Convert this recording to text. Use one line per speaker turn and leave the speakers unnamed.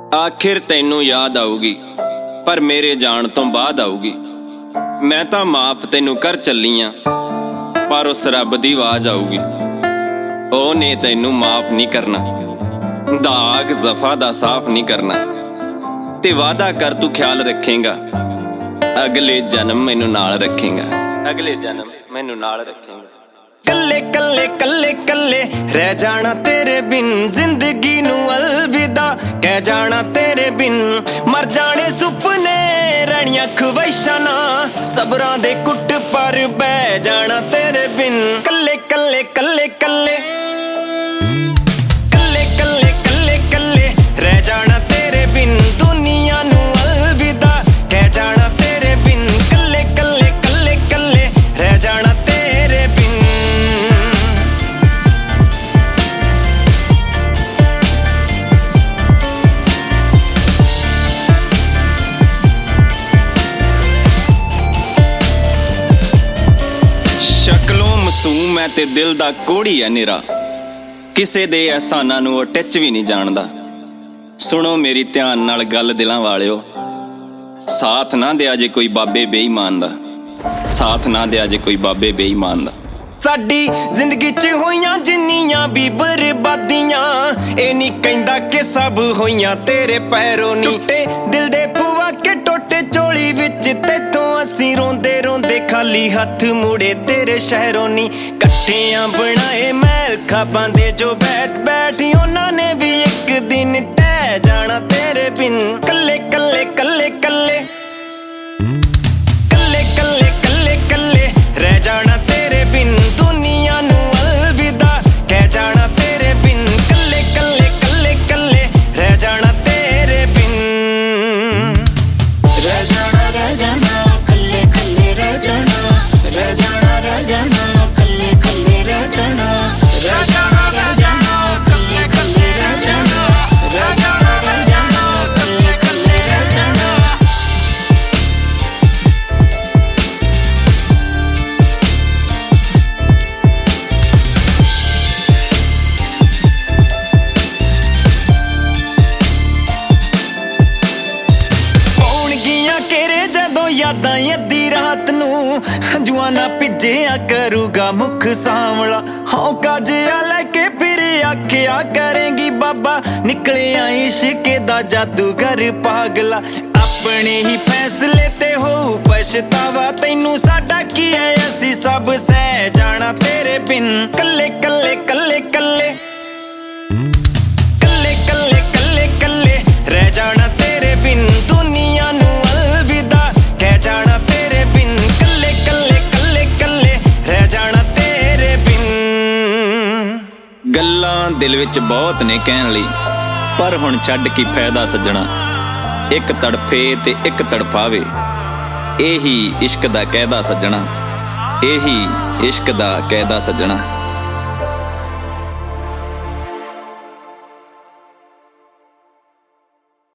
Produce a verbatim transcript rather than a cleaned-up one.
आखिर तैनू याद आऊगी पर मेरे जान तो बाद आऊगी। मैं तां माफ तैनू कर चली आ पर उस रब दी आवाज आऊगी। ओ ने तैनू माफ नहीं करना, दाग जफा दा साफ नहीं करना। ते वादा कर तू ख्याल रखेगा, अगले जन्म मैनू नाल रखेगा, अगले जन्म मैनू नाल रखेगा।
कल्ले कल्ले कल्ले कल्ले रह जाना तेरे बिन, जिंदगी नू अलविदा कह जाना तेरे बिन। मर जाने सुपने रहियां ख्वाहिशां ना, सबरां दे कुट पर बह जाना तेरे बिन। कल्ले कल्ले कल्ले कल्ले कल्ले कल्ले कल्ले कल्ले रह जाना तेरे बिन, दुनिया नू अलविदा कह जाना तेरे बिन। कल्ले कल्ले कल्ले कल्ले रह जाना तेरे बिन।
शक्लों मासूम है ते दिल दा कोड़ी है निरा, किसे दे एहसानां नूं टच भी नहीं जानदा। सुनो मेरी ध्यान नाल गल दिलां वालिओ, साथ ना दिया जे कोई बाबे बेईमान दा, साथ ना दिया जे कोई बाबे बेईमान दा।
साडी जिंदगी च होइयां जिन्नियां भी बर्बादियां, ए नी कहंदा कि सब होइयां तेरे पैरों नी। टुटे दिल दे पुआ के टोटे चोली विच तेथों असीं रोंदे रोंदे खाली हथ मुड़े तेरे शहरों नी। कट्ठियां बनाए महल खाबां दे जो बैठ बैठ उन्हां ने भी एक दिन टह जाना तेरे बिन। कल्ले कल्ले कल्ले कल्ले कल्ले कल्ले कल्ले कल्ले रह जाना तेरे बिन, दुनिया नू अलविदा कह जाना तेरे बिन। कल्ले कल्ले कल्ले कल्ले रह जाना तेरे बिन।
रह जाना रह जाना कल्ले कल्ले रह जाना, रह जाना रह जाना कल्ले कल्ले रह जाना, रह जाना रह जाना कल्ले कल्ले रह जाना, रह जाना रह जाना कल्ले कल्ले रह जाना।
यादां अद्धी रात नू हंजुआं ना भिज्जिया करूगा मुख सांवला। हौका जिहा लैके फिर आखिया करेंगी बाबा, निकले इश्क दा जादूगर पागला। अपने ही फैसले ते हो पछतावा, तैनू साडा की है असी सब सह जाना तेरे बिन। कल्ले कल्ले कल्ले कल्ले कल्ले कल्ले कल्ले कल्ले रह जाना तेरे बिन, दुनिया नू अलविदा कह जाना तेरे बिन। कल्ले कल्ले कल्ले कल्ले रह जाना तेरे बिन।
गल्लां दिल विच बहुत ने कहण लई, पर हुण छड्ड की फायदा सज्जणा। एक तड़फे ते एक तड़फावे, एही इश्क दा कहदा सज्जणा, एही इश्क दा कहदा सज्जणा।